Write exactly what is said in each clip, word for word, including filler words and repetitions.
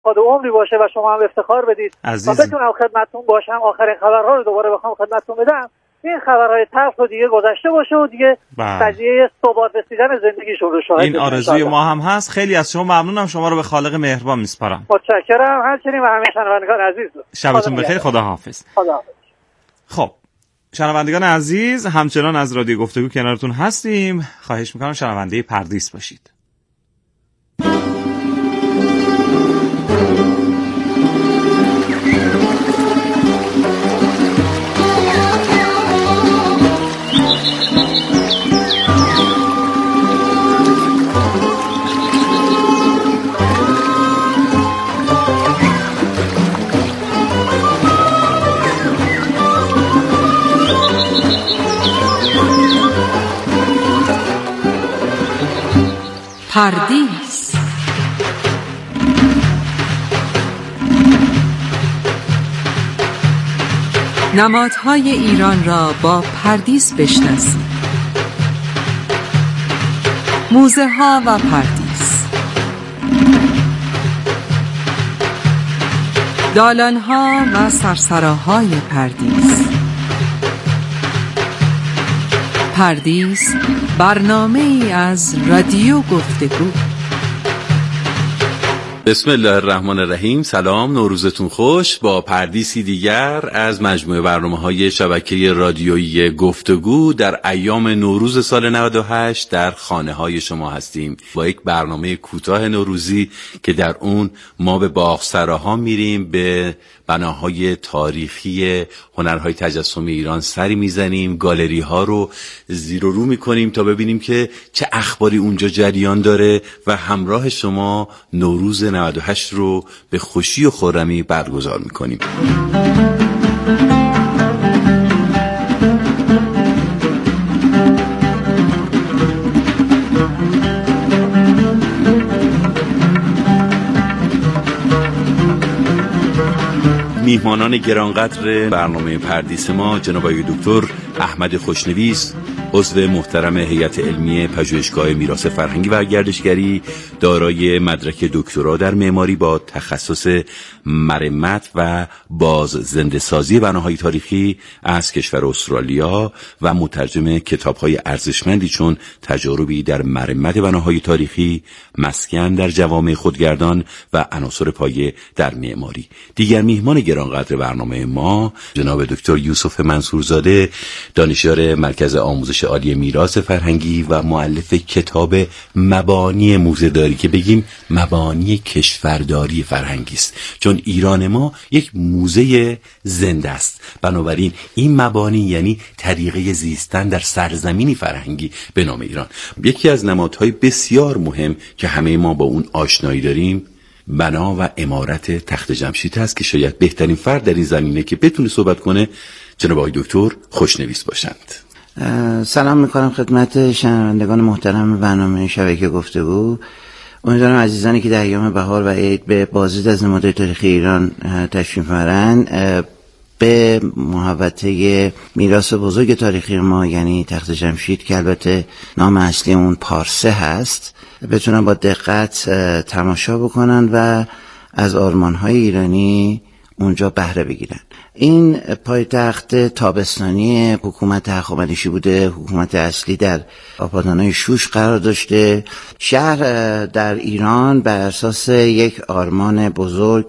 باد عمری باشه و شما هم افتخار بدید و بتونم خدمتتون باشم. آخرین خبرها رو دوباره بخوام خدمتتون بدم، این خبرهای تلخ رو دیگه گذشته باشه و دیگه قضیه ثبات رسیدن زندگی شروع شه. این آرزوی ما هم هست. خیلی از شما ممنونم. شما رو به خالق مهربان میسپارم. متشکرم. همچنین و همه شنوندگان عزیز. شبتون بخیر. خداحافظ. خداحافظ. خب شنوندگان عزیز، همچنان از رادیو گفتگو کنارتون هستیم. خواهش میکنم شنونده پردیس باشید. پردیس نمادهای ایران را با پردیس بشناسید. موزه ها و پردیس، دالان ها و سرسراهای پردیس. پردیس برنامه ای از رادیو گفتگو. بسم الله الرحمن الرحیم. سلام، نوروزتون خوش. با پردیسی دیگر از مجموعه برنامه‌های شبکه رادیویی گفتگو در ایام نوروز سال نود و هشت در خانه‌های شما هستیم با یک برنامه کوتاه نوروزی که در اون ما به باغ‌سراها میریم، به بناهای تاریخی هنرهای تجسمی ایران سری میزنیم، گالری ها رو زیر و رو میکنیم تا ببینیم که چه اخباری اونجا جریان داره و همراه شما نوروز نود و هشت رو به خوشی و خرمی برگزار میکنیم. میهمانان گرانقدر برنامه پردیس ما جناب آقای دکتر احمد خوشنویس، عضو محترم هیئت علمی پژوهشگاه میراث فرهنگی و گردشگری، دارای مدرک دکترا در معماری با تخصص مرمت و باز زنده سازی بناهای تاریخی از کشور استرالیا و مترجم کتاب‌های ارزشمندی چون تجاربی در مرمت بناهای تاریخی، مسکن در جوامع خودگردان و عناصر پایه در معماری. دیگر میهمان گرانقدر برنامه ما جناب دکتر یوسف منصورزاده، دانشیار مرکز آموزش عالی میراث فرهنگی و مؤلف کتاب مبانی موزه‌داری که بگیم مبانی کشورداری فرهنگی است، چون ایران ما یک موزه زنده است. بنابراین این مبانی یعنی طریقه زیستن در سرزمینی فرهنگی به نام ایران. یکی از نمادهای بسیار مهم که همه ما با اون آشنایی داریم بنا و عمارت تخت جمشید هست که شاید بهترین فرد در این زمینه که بتونه صحبت کنه جناب آقای دکتر خوشنویس باشند. سلام میکنم خدمت شنوندگان محترم برنامه شبکه گفتگو. امیدوارم عزیزانی که در ایام بهار و عید به بازدید از نمادهای تاریخی ایران تشریف میبرن به محوطه میراث بزرگ تاریخی ما یعنی تخت جمشید که البته نام اصلی اون پارسه هست بتونن با دقت تماشا بکنن و از آرمان‌های ایرانی اونجا بهره بگیرن. این پایتخت تابستانی حکومت هخامنشی بوده، حکومت اصلی در آپادانای شوش قرار داشته. شهر در ایران بر اساس یک آرمان بزرگ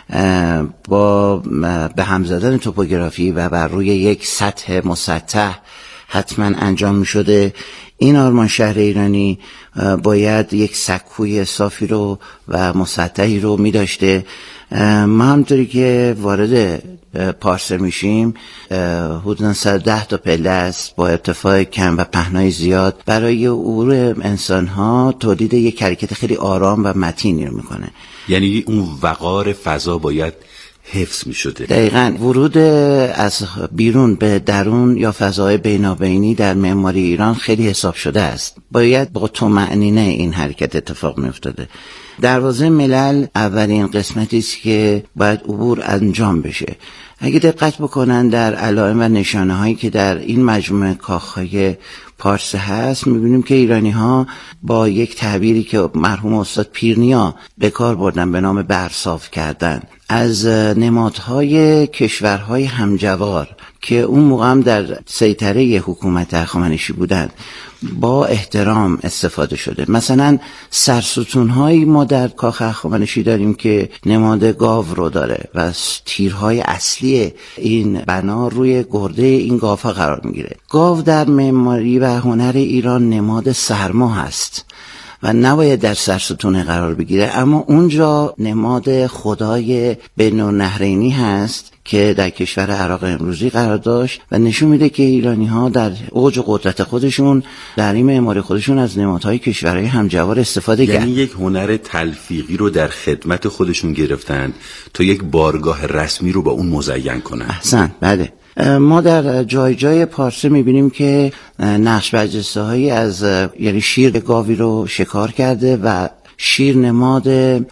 با به هم زدن توپوگرافی و بر روی یک سطح مسطح حتما انجام می شده. این آرمان شهر ایرانی باید یک سکوی صافی رو و مسطحی رو می داشته. ما همطوری که وارد پارسه میشیم حدوداً صد و ده تا پله است با ارتفاع کم و پهنای زیاد. برای عبور انسان‌ها تولید یک حرکت خیلی آرام و متینی رو میکنه. یعنی اون وقار فضا باید حفظ می شده. دقیقاً. ورود از بیرون به درون یا فضای بینابینی در معماری ایران خیلی حساب شده است. باید با طمأنینه این حرکت اتفاق می افتاده. دروازه ملل اولین قسمتی است که باید عبور انجام بشه. اگه دقت بکنن در علائم و نشانه هایی که در این مجموعه کاخهای پارس هست، میبینیم که ایرانی ها با یک تعبیری که مرحوم استاد پیرنیا به کار بردن به نام برصاف کردن، از نمادهای کشورهای همجوار که اون موقع هم در سیطره حکومت هخامنشی بودن با احترام استفاده شده. مثلا سرستونهایی ما در کاخ هخامنشی داریم که نماد گاو رو داره و تیرهای اصلی این بنا روی گرده این گاوها قرار میگیره. گاو در معماری و هنر ایران نماد سرما هست و نباید در سرستونه قرار بگیره، اما اونجا نماد خدای بین‌النهرینی هست که در کشور عراق امروزی قرار داشت و نشون میده که ایرانی ها در اوج قدرت خودشون در این معماری خودشون از نمادهای کشورهای همجوار استفاده کردن. یعنی یک هنر تلفیقی رو در خدمت خودشون گرفتن تا یک بارگاه رسمی رو با اون مزین کنن. احسن، بله. ما در جای جای پارسه میبینیم که نقش برجسته هایی از یعنی شیر گاوی رو شکار کرده و شیر نماد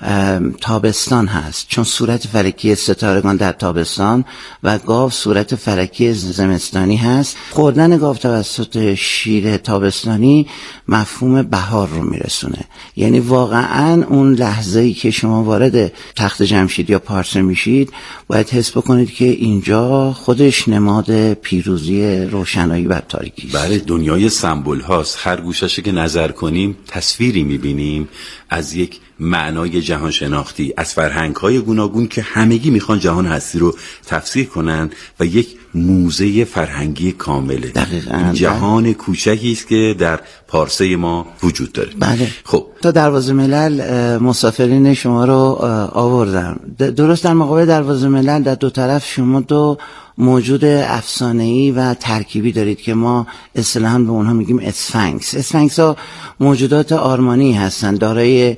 تابستان هست، چون صورت فلکی ستارگان در تابستان و گاو صورت فلکی زمستانی هست. خوردن گاو توسط شیر تابستانی مفهوم بهار رو میرسونه. یعنی واقعا اون لحظه‌ای که شما وارد تخت جمشید یا پارسه میشید باید حس بکنید که اینجا خودش نماد پیروزی روشنایی بر تاریکی است. بله، دنیای سمبل هاست. هر گوشه‌ای که نظر کنیم تصویری میبینیم از یک معنای جهان شناختی، از فرهنگ‌های گوناگون که همگی میخوان جهان هستی رو تفسیر کنن و یک موزه فرهنگی کامله. دقیقاً. جهان کوچکی است که در پارسه ما وجود داره. بله. خب تا دروازه ملل مسافرین شما رو آوردم. درست در مقابل دروازه ملل در دو طرف شما دو موجود افسانه‌ای و ترکیبی دارید که ما اصطلاحاً به اونها میگیم اسفنکس. اسفنکس ها موجودات آرمانی هستند، دارای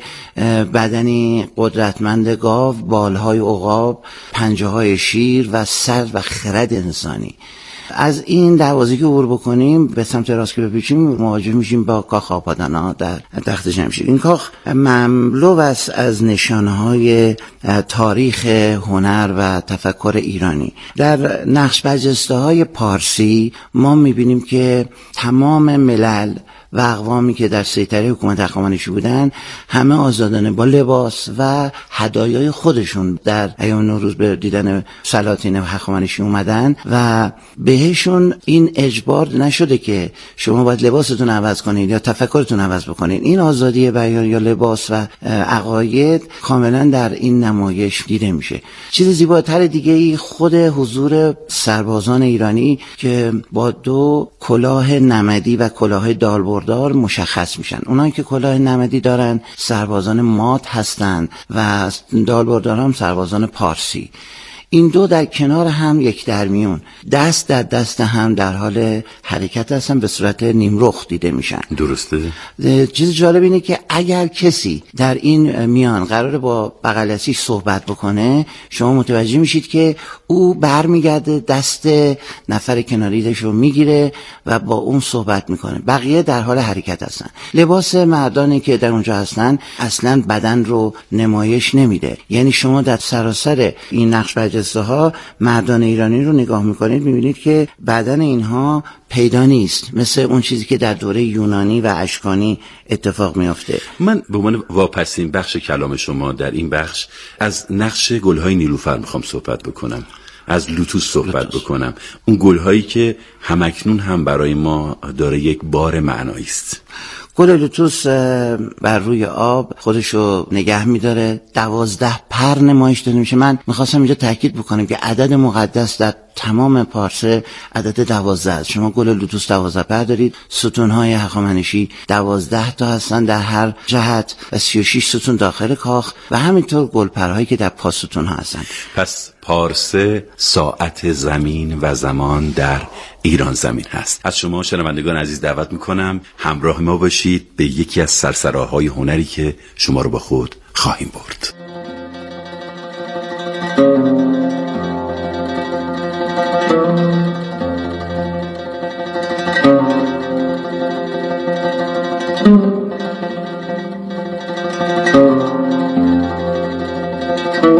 بدنی قدرتمند گاو، بالهای عقاب، پنجه‌های شیر و سر و خرد انسانی. از این دروازه که عبور بکنیم به سمت راست که بپیچیم مواجه میشیم با کاخ آپادانا در تخت جمشید. این کاخ مملو است از نشانه‌های تاریخ، هنر و تفکر ایرانی. در نقش برجسته‌های پارسی ما میبینیم که تمام ملل و اقوامی که در سیطره حکومت هخامنشی بودن همه آزادانه با لباس و هدایای خودشون در ایام نوروز به دیدن سلاطین هخامنشی اومدن و بهشون این اجبار نشده که شما باید لباستون عوض کنید یا تفکرتون عوض بکنید. این آزادی بیان یا لباس و عقاید کاملا در این نمایش دیده میشه. چیز زیباتر دیگه ای خود حضور سربازان ایرانی که با دو کلاه نمدی و کلاه دالبرد دار مشخص میشن. اونایی که کلاه نمدی دارن سربازان مات هستند و دالبردار هم سربازان پارسی. این دو در کنار هم یک درمیون دست در دست هم در حال حرکت هستن، به صورت نیمرخ دیده میشن. درسته. چیز جالب اینه که اگر کسی در این میان قراره با بغلسی صحبت بکنه شما متوجه میشید که او برمیگرده دست نفر کناریش رو میگیره و با اون صحبت میکنه. بقیه در حال حرکت هستن. لباس مردانی که در اونجا هستن اصلا بدن رو نمایش نمیده. یعنی شما در سراسر این نقش برجسته ها مردان ایرانی رو نگاه میکنید میبینید که بدن اینها پیدا نیست، مثل اون چیزی که در دوره یونانی و اشکانی اتفاق میافته. من به عنوان واپسین بخش کلام شما در این بخش از نقش گلهای نیلوفر میخوام صحبت بکنم، از لوتوس صحبت لوتوس. بکنم اون گلهایی که همکنون هم برای ما داره یک بار معنایی است. گل لوتوس بر روی آب خودشو نگه میداره، دوازده پر نمایش داده میشه. من میخواستم اینجا تاکید بکنم که عدد مقدس در تمام پارسه عدد دوازده است. شما گل لوتوس دوازده پر دارید، ستونهای هخامنشی دوازده تا هستن در هر جهت و سی و شش ستون داخل کاخ و همینطور گلپرهایی که در پاس ستون ها هستن. پس پارسه ساعت زمین و زمان در ایران زمین هست. از شما شنوندگان عزیز دعوت میکنم همراه ما باشید به یکی از سرسراهای هنری که شما رو با خود خواهیم برد.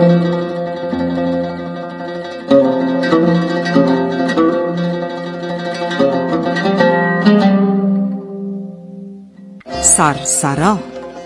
سرسرا.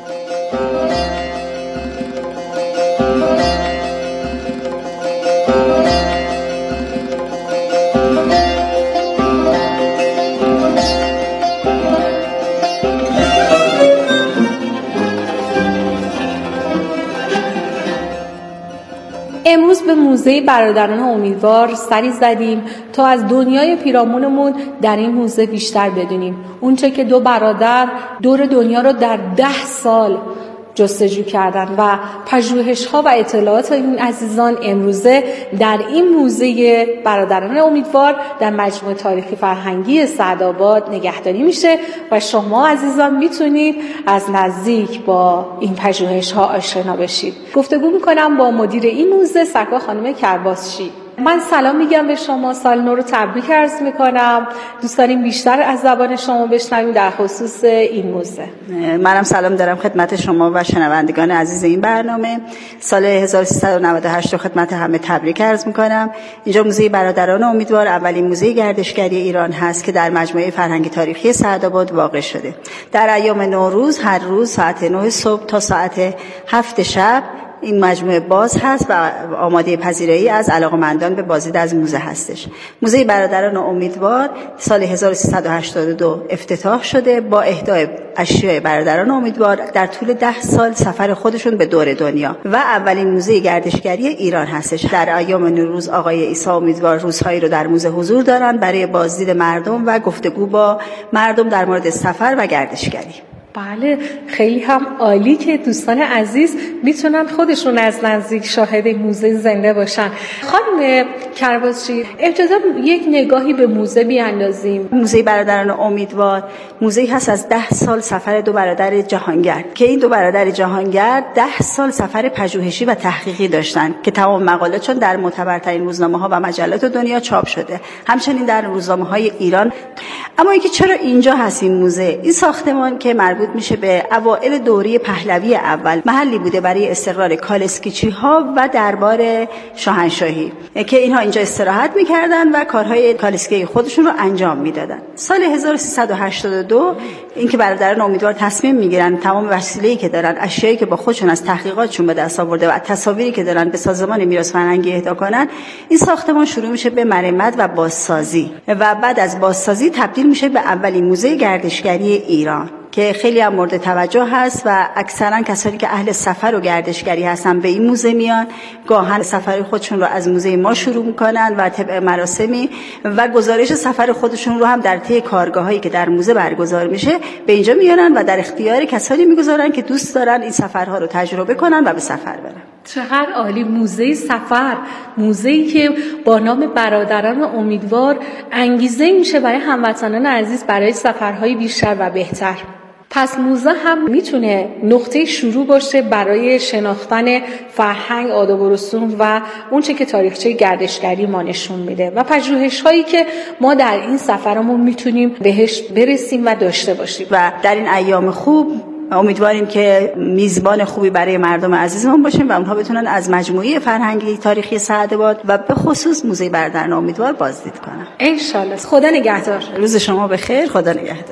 امروز به موزه برادران امیدوار سری زدیم تا از دنیای پیرامونمون در این موزه بیشتر بدونیم. اونچه که دو برادر دور دنیا رو در ده سال جستجو کردن و پژوهش‌ها و اطلاعات این عزیزان امروزه در این موزه برادران امیدوار در مجموعه تاریخی فرهنگی سعدآباد نگهداری میشه و شما عزیزان میتونید از نزدیک با این پژوهش‌ها آشنا بشید. گفتگو میکنم با مدیر این موزه سرکار خانم کرباسچی. من سلام میگم به شما، سال نو رو تبریک عرض میکنم. دوست داریم بیشتر از زبان شما بشنویم در خصوص این موزه. منم سلام دارم خدمت شما و شنوندگان عزیز این برنامه. سال هزار و سیصد و نود و هشت رو خدمت همه تبریک عرض میکنم. اینجا موزه برادران امیدوار اولین موزه گردشگری ایران هست که در مجموعه فرهنگی تاریخی سعدآباد واقع شده. در ایام نوروز هر روز ساعت نه صبح تا ساعت هفت شب این مجموعه باز هست و آماده پذیرایی از علاقه‌مندان به بازدید از موزه هستش. موزه برادران امیدوار سال هزار و سیصد و هشتاد و دو افتتاح شده با اهدای اشیاء برادران امیدوار در طول ده سال سفر خودشون به دور دنیا و اولین موزه گردشگری ایران هستش. در ایام نوروز آقای عیسی امیدوار روزهایی رو در موزه حضور دارن برای بازدید مردم و گفتگو با مردم در مورد سفر و گردشگری. بله، خیلی هم عالی که دوستان عزیز میتونن خودشون از نزدیک شاهد موزه زنده باشن. خانم کرباسچی، ابتدا یک نگاهی به موزه بیاندازیم. موزه برادران امیدوار موزه‌ای هست از ده سال سفر دو برادر جهانگرد که این دو برادر جهانگرد ده سال سفر پژوهشی و تحقیقی داشتن که تمام مقالاتشون در معتبرترین روزنامه‌ها و مجلات دنیا چاپ شده، همچنین در روزنامه‌های ایران. اما اینکه چرا اینجا هست این موزه؟ این ساختمان که مربوط میشه به اوایل دوره پهلوی اول، محلی بوده برای استقرار کالسکیچی ها و دربار شاهنشاهی که اینها اینجا استراحت میکردن و کارهای کالسکی خودشون رو انجام میدادن. سال هزار و سیصد و هشتاد و دو اینکه برادران امیدوار تصمیم میگیرن تمام وسیله‌ای که دارن، اشیایی که با خودشون از تحقیقاتشون به دست آورده و تصاویری که دارن به سازمان میراث فرهنگی اهدا کنن، این ساختمان شروع میشه به مرمت و بازسازی و بعد از بازسازی تبدیل میشه به اولین موزه گردشگری ایران که خیلی هم مورد توجه هست و اکثرا کسانی که اهل سفر و گردشگری هستن به این موزه میان، گاهن سفر خودشون رو از موزه ما شروع میکنن و طبق مراسمی و گزارش سفر خودشون رو هم در طی کارگاهایی که در موزه برگزار میشه به اینجا میارن و در اختیار کسانی میگذارن که دوست دارن این سفرها رو تجربه کنن و به سفر برن. چقدر عالی! موزه سفر، موزه‌ای که با نام برادران امیدوار انگیزه میشه برای هموطنان عزیز برای سفرهای بیشتر و بهتر. پس موزه هم میتونه نقطه شروع باشه برای شناختن فرهنگ، آداب و رسوم و اونچه که تاریخچه گردشگری ما نشون میده و پژوهش‌هایی که ما در این سفرمون میتونیم بهش برسیم و داشته باشیم. و در این ایام خوب امیدواریم که میزبان خوبی برای مردم عزیزمون باشیم و اونها بتونن از مجموعه فرهنگی تاریخی سعدآباد و به خصوص موزه برادران امیدوار بازدید کنن. ان شاءالله. خدا نگهدار. روز شما بخیر. خدا نگهدار.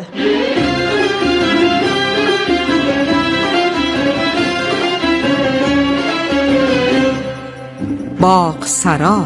باغسرا.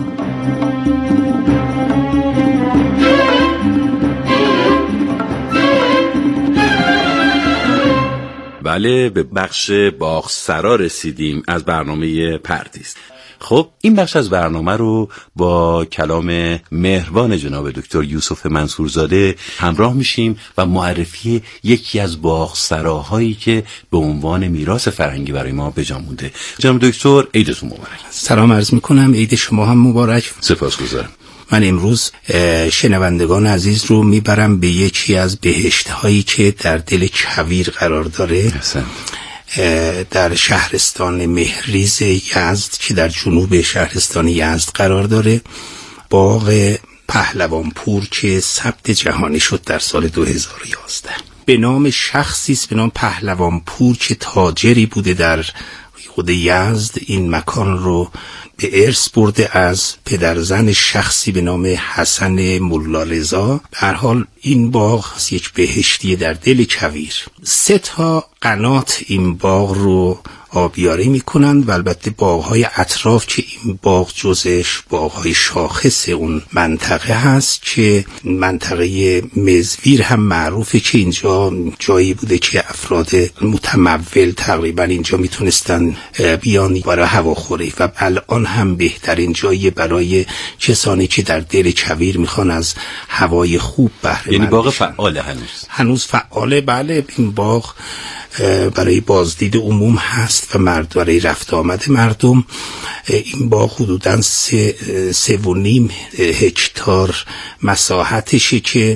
بله، به بخش باغسرا رسیدیم از برنامه پردیس. خب این بخش از برنامه رو با کلام مهربان جناب دکتر یوسف منصورزاده همراه میشیم و معرفی یکی از باغسراهایی که به عنوان میراث فرهنگی برای ما به جا مونده. جناب دکتر، عیدتون مبارک. سلام عرض میکنم، عید شما هم مبارک. سپاسگزارم. من امروز شنوندگان عزیز رو میبرم به یکی از بهشت‌هایی که در دل کویر قرار داره. حسن. در شهرستان مهریز یزد که در جنوب شهرستان یزد قرار داره، باغ پهلوانپور که ثبت جهانی شد در سال دو هزار و یازده به نام شخصی است به نام پهلوانپور که تاجری بوده در خود یزد این مکان رو به ارث برده از پدرزن شخصی به نام حسن ملا رضا. به هر حال این باغ یک بهشتی در دل کویر. سه تا قنات این باغ رو آبیاری میکنن و البته باغهای اطراف که این باغ جزش باغهای شاخص اون منطقه هست که منطقه مزویر هم معروفه که اینجا جایی بوده که افراد متمول تقریبا اینجا میتونستن بیان برای هواخوری و الان هم بهترین جایی برای کسانی که در دل کویر میخوان از هوای خوب بهره مند. یعنی باغ فعاله هنوز هنوز فعاله. بله، این باغ برای بازدید عموم هست و مرد برای رفت آمد مردم. این باغ حدوداً سه, سه و نیم هکتار مساحتشه که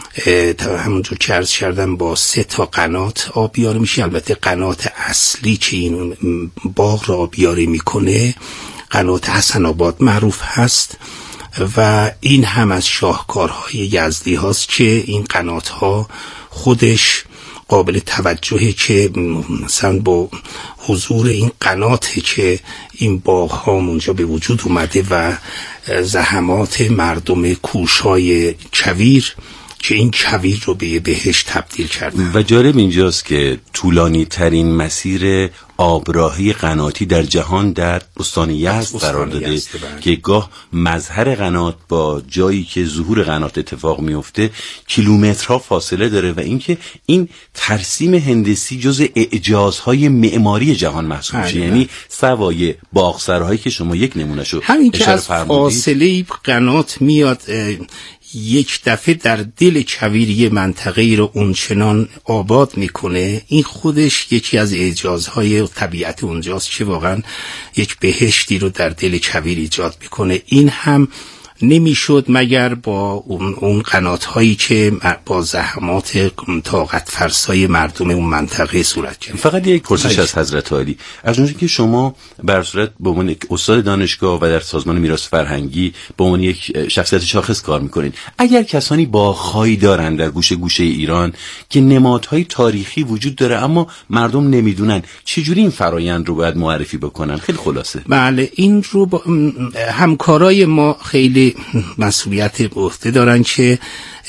همونجور که عرض کردم با سه تا قنات آبیاری میشه. البته قنات اصلی که این باغ را آبیاری میکنه قنات حسن آباد معروف هست و این هم از شاهکارهای یزدی هاست که این قنات ها خودش قابل توجهه که مثلا با حضور این قناته که این باغ ها اونجا به وجود اومده و زحمات مردم کوشای کویر که این کویر رو به بهشت تبدیل کردن. و جالب اینجاست که طولانی ترین مسیر آبراهی قناتی در جهان در استان یزد قرار داده که گاه مظهر قنات با جایی که ظهور قنات اتفاق میفته کیلومترها فاصله داره و اینکه این ترسیم هندسی جز اعجازهای معماری جهان محسوب میشه. یعنی سوای باغسرهایی که شما یک نمونهشو همین که از فاصله قنات میاد یک دفعه در دل کویر یه منطقه رو اونچنان آباد میکنه، این خودش یکی از اعجازهای طبیعت اونجاست که واقعا یک بهشتی رو در دل کویر ایجاد میکنه. این هم نمیشد مگر با اون, اون قنات هایی که با زحمات طاقت فرسای مردم اون منطقه صورت گرفت. فقط یک پرسش از حضرت عالی، از اونجایی که شما بر صورت به عنوان یک استاد دانشگاه و در سازمان میراث فرهنگی به عنوان یک شخصیت شاخص کار میکنین، اگر کسانی باغ‌هایی دارن در گوشه گوشه ایران که نمادهای تاریخی وجود داره اما مردم نمیدونن، چجوری این فرایند رو باید معرفی بکنن؟ خیلی خلاصه. بله، این رو با همکارای ما خیلی مسئولیت به عهده دارن که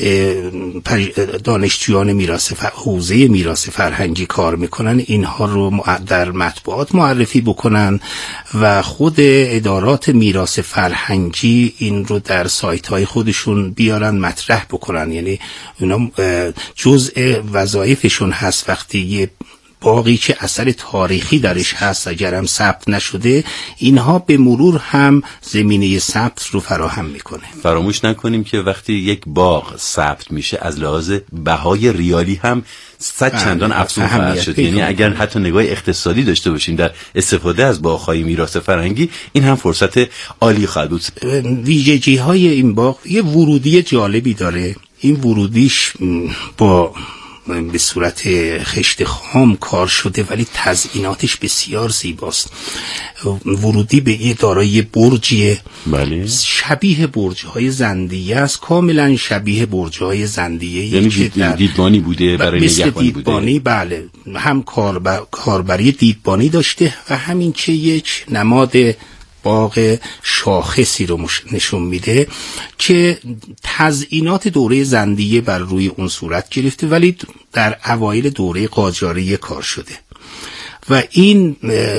دانشجویان میراث حوزه میراث فرهنگی کار میکنن، اینها رو در مطبوعات معرفی بکنن و خود ادارات میراث فرهنگی این رو در سایت های خودشون بیارن مطرح بکنن. یعنی اونا جزء وظایفشون هست وقتی یه باقی که اثر تاریخی درش هست اگرم ثبت نشده، اینها به مرور هم زمینه ثبت رو فراهم میکنه. فراموش نکنیم که وقتی یک باغ ثبت میشه از لحاظ بهای ریالی هم صد چندان افزون خواهد شد. یعنی اگر حتی نگاه اقتصادی داشته باشیم در استفاده از باغ‌های میراث فرهنگی، این هم فرصت عالی خواهد بود. ویژگی های این باغ یه ورودی جالبی داره. این ورودیش با به صورت خشت خام کار شده ولی تزئیناتش بسیار زیباست. ورودی به یه دارای برجیه، بله، شبیه برج‌های زندیه است، کاملا شبیه برج‌های زندیه. یعنی دید دیدبانی بوده برای نگهبانی دیدبانی بوده. بله، هم کاربر... کاربری دیدبانی داشته و همین که یک نماد باغ شاخصی رو نشون میده که تزئینات دوره زندیه بر روی اون صورت گرفته ولی در اوایل دوره قاجاریه کار شده و این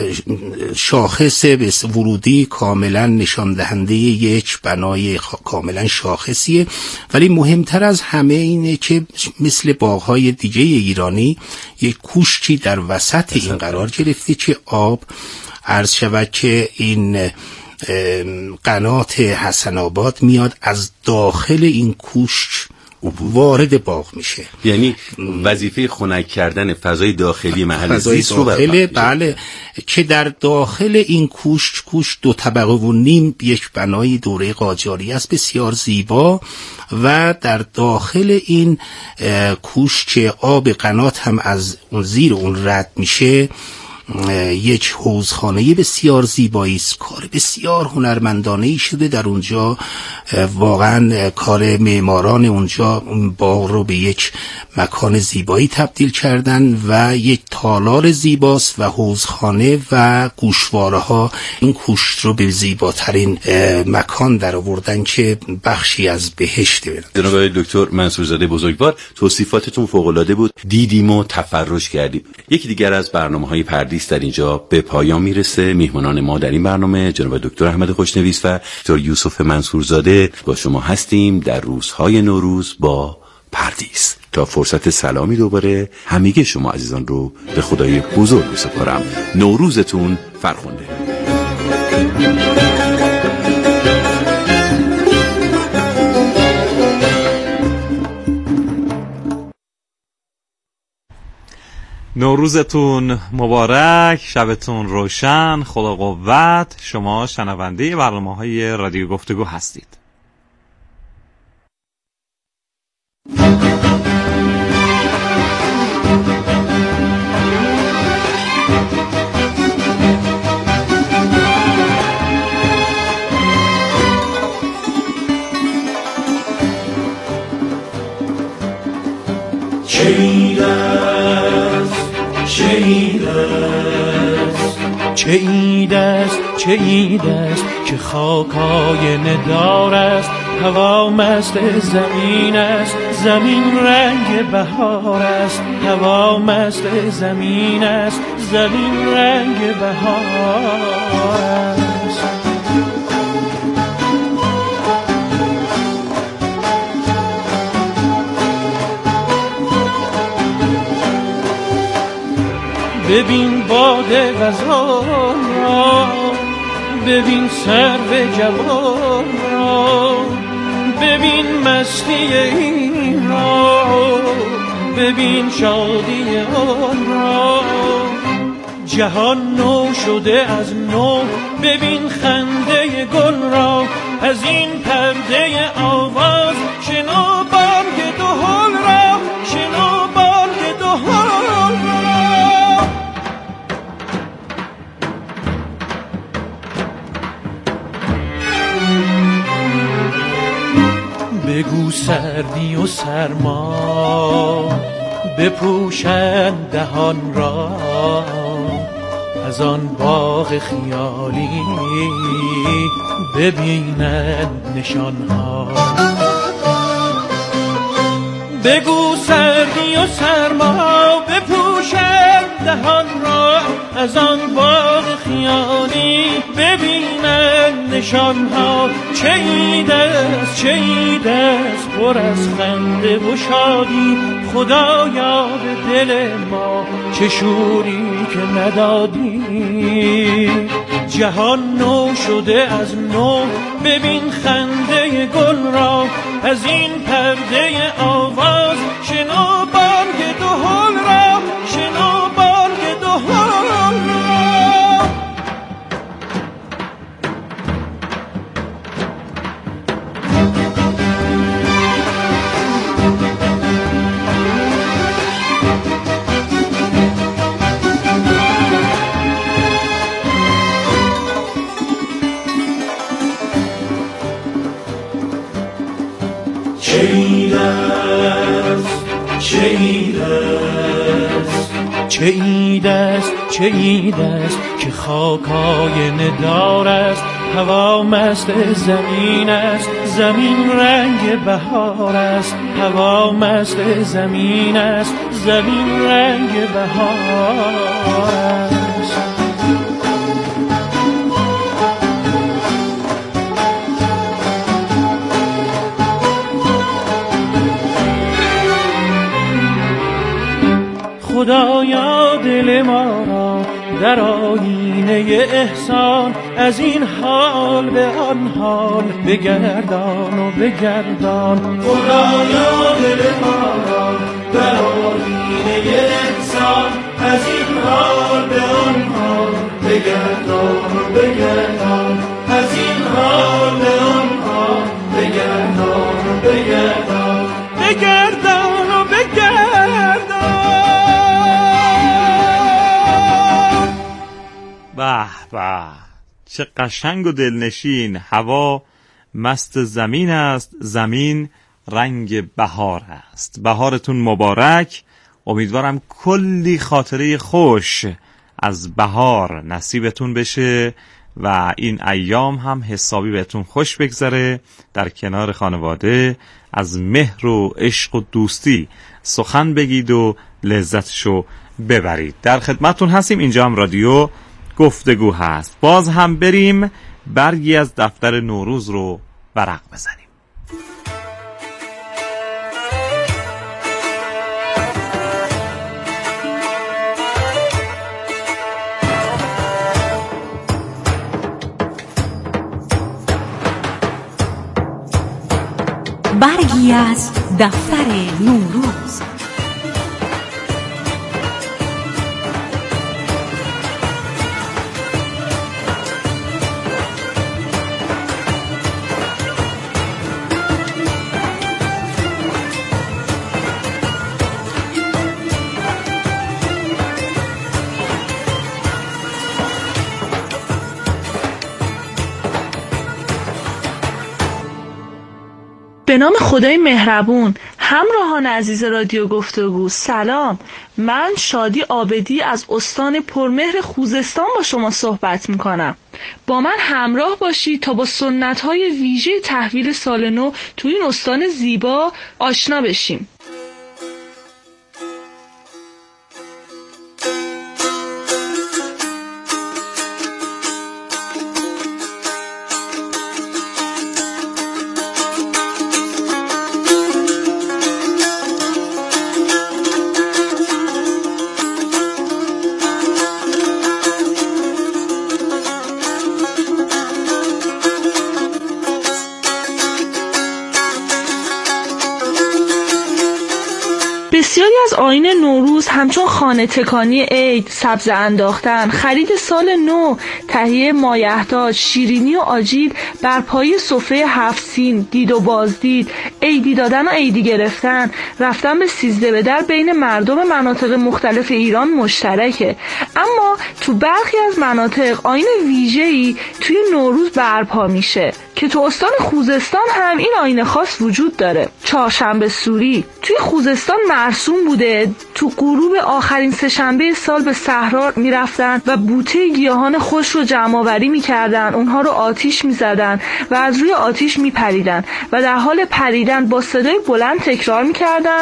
شاخص به ورودی کاملا نشان دهنده یک بنای کاملا شاخصیه. ولی مهمتر از همه اینه که مثل باغ‌های دیگه ایرانی یک کوشکی در وسط این قرار گرفته که آب عرض شود که این قنات حسن آباد میاد از داخل این کوشک وارد باغ میشه. یعنی وظیفه خنک کردن فضای داخلی محل زیست رو بله, بله که در داخل این کوشک کوشک دو طبقه و نیم یک بنای دوره قاجاری است بسیار زیبا و در داخل این کوشک آب قنات هم از اون زیر اون رد میشه. یک حوضخانه بسیار زیبایی است، کار بسیار هنرمندانه‌ای شده در اونجا. واقعا کار معماران اونجا اون باغ رو به یک مکان زیبایی تبدیل کردن و یک تالار زیباست و حوضخانه و گوشواره ها این کوشت رو به زیباترین مکان در آوردن که بخشی از بهشت برن. جناب دکتر منصورزاده بزرگوار، توصیفاتتون فوق‌العاده بود، دیدیم و تفرج کردیم. یکی دیگر از برنامه‌های پردیس در اینجا به پایان میرسه. میهمانان ما در این برنامه جناب دکتر احمد خوشنویس و دکتر یوسف منصورزاده با شما هستیم در روزهای نوروز با پردیس. تا فرصت سلامی دوباره همگی شما عزیزان رو به خدای بزرگ می‌سپارم. نوروزتون فرخنده. نوروزتون مبارک، شبتون روشن، خدا قوت. شما شنونده برنامه‌های رادیو گفتگو هستید. چه عید است چه عید است که خاکای ندار است، هوا مست زمین است، زمین رنگ بهار است، هوا مست زمین است، زمین رنگ بهار است. ببین باد غزال را، ببین سرو جوان را، ببین مستی این را، ببین شادی آن را. جهان نو شده از نو، ببین خنده گل را، از این پرده آواز شنو بانگ دهل را، شنو بانگ دهل را. بگو سردی و سرما بپوشند دهان را، از آن باغ خیالی ببینند نشانها. بگو سردی و سرما بپوشند دهان را، از آن باغ خیالی ببینند نشانها. چه عید است چه عید است پر از خنده و شادی، خدایا به دل ما چه شوری که ندادی. جهان نو شده از نو، ببین خنده گل را، از این پرده آواز شنو بانگ دهل را، شنو بانگ دهل را. چه عید است چه عید است چه عید است چه عید است که خاکای ندار است، هوا مست زمین است، زمین رنگ بهار است، هوا مست زمین است، زمین رنگ بهار است. خدایا دل ما را در آینه احسان، از این حال به آن حال بگردان و بگردان. خدایا دل ما را در آینه احسان، از این حال به آن حال بگردان و بگردان. از این حال به آن حال بگردان و بگردان. بگردان و بگردان. به به، چه قشنگ و دلنشین. هوا مست زمین است، زمین رنگ بهار است. بهارتون مبارک. امیدوارم کلی خاطره خوش از بهار نصیبتون بشه و این ایام هم حسابی بهتون خوش بگذره. در کنار خانواده از مهر و عشق و دوستی سخن بگید و لذتشو ببرید. در خدمتون هستیم. اینجا هم رادیو گفتگو هست. باز هم بریم برگی از دفتر نوروز رو ورق بزنیم. برگی از دفتر نوروز. به نام خدای مهربون. همراهان عزیز رادیو گفتگو، سلام. من شادی عابدی از استان پرمهر خوزستان با شما صحبت میکنم. با من همراه باشید تا با سنت‌های ویژه تحویل سال نو تو این استان زیبا آشنا بشیم. بسیاری از آیین نوروز همچون خانه تکانی عید، سبزه انداختن، خرید سال نو، تهیه مایحتاج، شیرینی و آجیل، برپایی سفره هفت سین، دید و بازدید، عیدی دادن و عیدی گرفتن، رفتن به سیزده به در بین مردم مناطق مختلف ایران مشترکه. اما تو برخی از مناطق آیین ویژه‌ای توی نوروز برپا میشه که تو استان خوزستان هم این آیین خاص وجود داره. چهارشنبه سوری توی خوزستان مرسوم بوده. تو غروب آخرین سه‌شنبه سال به صحرا میرفتن و بوته گیاهان خوش رو جمع آوری میکردن، اونها رو آتیش میزدن و از روی آتیش میپریدن و در حال پریدن با صدای بلند تکرار میکردن: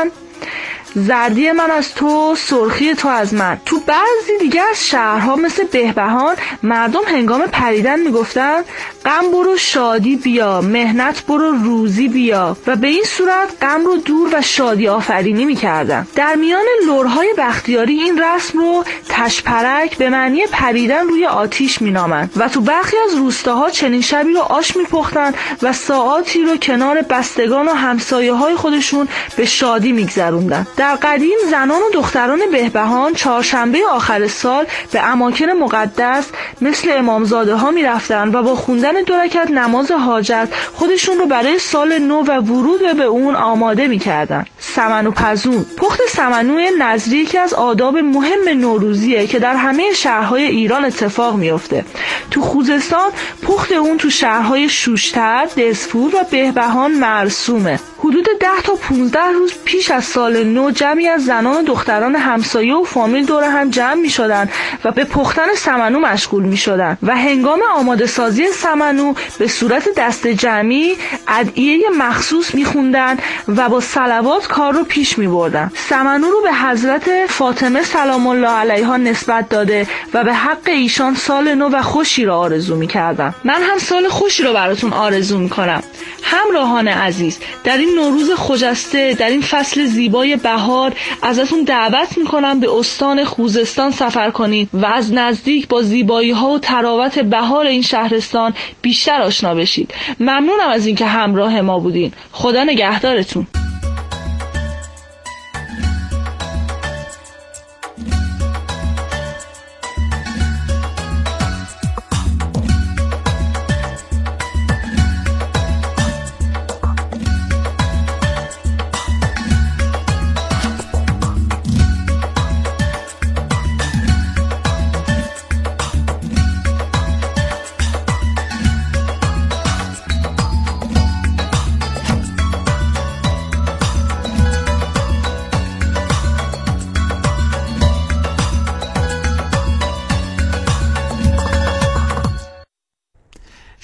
زردی من از تو، سرخی تو از من. تو بعضی دیگه از شهرها مثل بهبهان مردم هنگام پریدن میگفتن: غم برو شادی بیا، مهنت برو روزی بیا، و به این صورت غم رو دور و شادی آفرینی میکردن. در میان لرهای بختیاری این رسم رو تشپرک به معنی پریدن روی آتیش مینامند و تو برخی از روستاها چنین شبی رو آش میپختن و ساعاتی رو کنار بستگان و همسایه های خودشون به شادی میگذروندن. در قدیم زنان و دختران بهبهان چهارشنبه آخر سال به اماکن مقدس مثل امامزاده ها می رفتن و با خوندن دو رکعت نماز حاجت خودشون رو برای سال نو و ورود به اون آماده می کردن. سمنو پزون. پخت سمنوی نظری یکی از آداب مهم نوروزیه که در همه شهرهای ایران اتفاق میفته. تو خوزستان پخت اون تو شهرهای شوشتر، دزفول و بهبهان مرسومه. حدود ده تا پونزده روز پیش از سال نو جمعی از زنان و دختران همسایه و فامیل دور هم جمع می شدن و به پختن سمنو مشغول می شدن و هنگام آماده سازی سمنو به صورت دست جمعی ادعیه مخصوص می خوندن و با صلوات کار رو پیش می بردن. سمنو رو به حضرت فاطمه سلام الله علیها نسبت داده و به حق ایشان سال نو و خوشی رو آرزو می کردن. من هم سال خوشی رو براتون آرزو می کنم. همراهان عزیز، در این نوروز خجسته، در این فصل زیبای بهار ازتون دعوت میکنم به استان خوزستان سفر کنید و از نزدیک با زیبایی ها و تراوت بهار این شهرستان بیشتر آشنا بشید. ممنونم از اینکه همراه ما بودین. خدا نگهدارتون.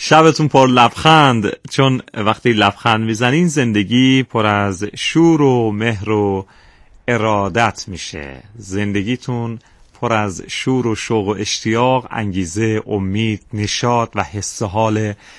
شبتون پر لبخند، چون وقتی لبخند میزنین زندگی پر از شور و مهر و ارادت میشه. زندگیتون پر از شور و شوق و اشتیاق، انگیزه، امید، نشاط و حس حال